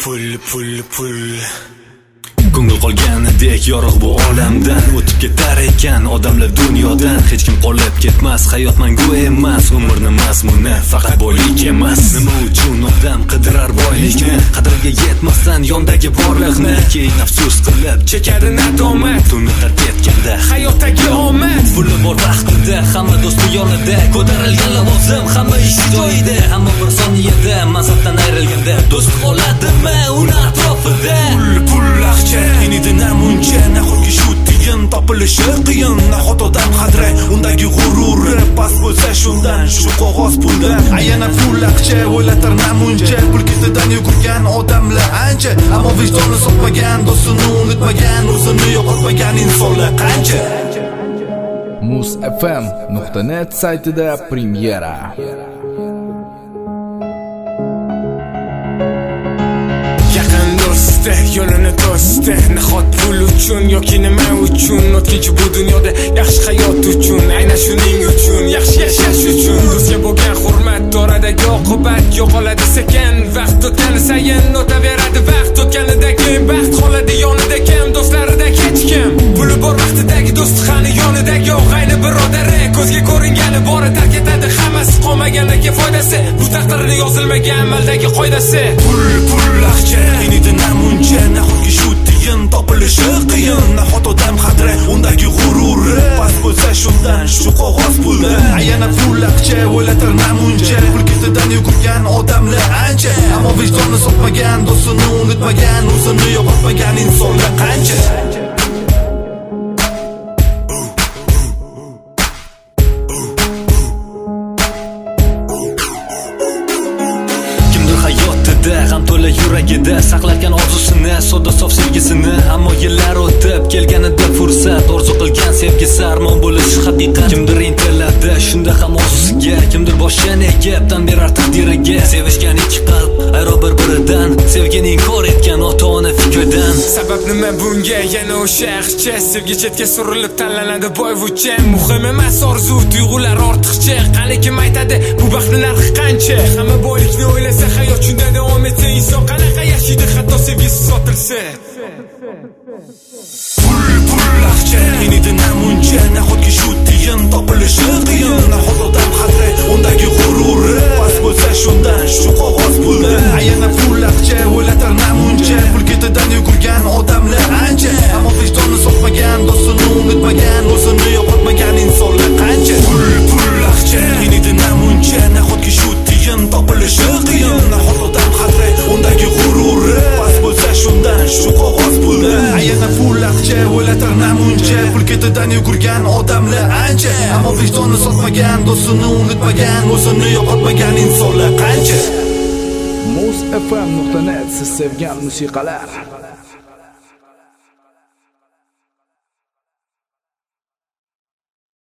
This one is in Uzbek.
pul Ko'ngil qolganidek yorug' bu olamdan o'tib ketar ekan odamlar dunyodan. Hech kim qolib ketmas, hayot mangu emas, umrning mazmuni faqat boylik emas. Nima uchun odam qidirar boylikni, qadriga yetmasdan yondagi borliqni, keyin afsus qilib chekadi nadomat. Uni tark etganda hayotdagi omad, puli bor vaqtida hamma do'sti yonida, ko'tarilgan lavozim hamma ish joyida, hamma bir soniyada mansabdan ayrilganda do'st qoladimi uni atrofida? Pul aqcha inida namuncha, nahotki shu tiyin topilishi qiyin. Nahot odam qadri undagi g'ururi past bo'lsa shundan, shu qog'oz puldan. Ayana pul aqcha o'ylatar namuncha, pul ketidan yugurgan odamlar ancha, ammo vijdoni sotmagan, do'stini unutmagan, o'zini yo'qotmagan insonlar qancha. musfm.net saytida premyera. Yo'lini to'sdi, nahot pul uchun yoki nima uchun? O'tkinchi bu dunyoda yaxshi hayot uchun, aynan shuning uchun, yaxshi yashash uchun. Do'stga bo'lgan hurmat, oradagi oqibat yo'qoladi sekin. Vaqt o'tgani sayin o'taveradi vaqt, o'tganidagi baxt qoladi yonida kim, do'stlarida hech kim. Puli bor vaqtidagi do'st qani yonidagi og'ayni birodari, ko'zga ko'ringani bori tark etadi hammasi, qolmaganlarga foydasi, bu taqdirni yozilmagan amaldagi qoidasi. Pul aqcha inida namuncha, nahotki shu tiyin topilishi qiyin. Nahot odam qadri undagi g'ururi past bo'lsa shundan, shu qog'oz puldan. Ayana pul aqcha o'ylatar namuncha, pul ketidan yugurgan odamlar ancha, ammo vijdoni sotmagan, do'stini unutmagan, o'zini yo'qotmagan insonlar qancha. G'am to'la yuragida saqlarkan orzusini, sodda sof sevgisini, ammo yillar o'tib kelganida fursat, orzu qilgan sevgisi armon bo'lishi haqiqat. Kimdir intiladi shunda ham orzusiga, kimdir boshini egib tan berar taqdiriga. Sevishgan ikki qalb ayro bir-biridan, sevgini inkor etgan ota-ona fikridan. Sabab nima bunga? Yana o'sha aqcha, sevgi chetga surilib tanlanadi boyvuchcha. Muhim emas orzu, tuyg'ular ortiqcha. Qani kim aytadi bu baxtning narxi qancha? Hamma boylikni o'ylasa hayot shunda davom etsa, inson qanaqa yashaydi hatto sevgisi sotilsa? Pul aqcha inida namuncha, nahotki shu tiyin topilishi qiyin. Nahot odam qadri undagi g'ururi past bo'lsa shundan, shu qog'oz puldan. Ayana pul aqcha o'ylatar namuncha, pul ketidan yugurgan odamlar ancha, ammo vijdoni sotmagan, do'stini unutmagan, o'zini yo'qotmagan insonlar qancha. Pul aqcha inida namuncha, nahotki shu tiyin topilishi qiyin. Nahot odam qadri undagi g'ururi past bo'lsa shundan, shu qog'oz puldan. Ayana pul aqcha o'ylatar namuncha, pul ketidan yugurgan odamlar ancha, ammo vijdoni sotmagan, do'stini unutmagan, o'zini yo'qotmagan insonlar qancha. musfm.net siz sevgan musiqalar.